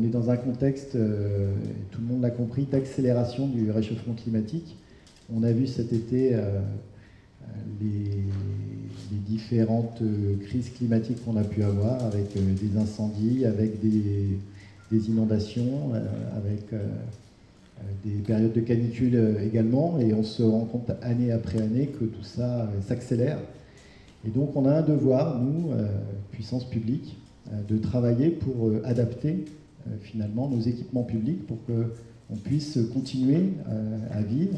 est dans un contexte, tout le monde l'a compris, d'accélération du réchauffement climatique. On a vu cet été les différentes crises climatiques qu'on a pu avoir, avec des incendies, avec des inondations, avec des périodes de canicule également, et on se rend compte année après année que tout ça s'accélère. Et donc on a un devoir, nous, puissance publique, de travailler pour adapter finalement nos équipements publics pour qu'on puisse continuer à vivre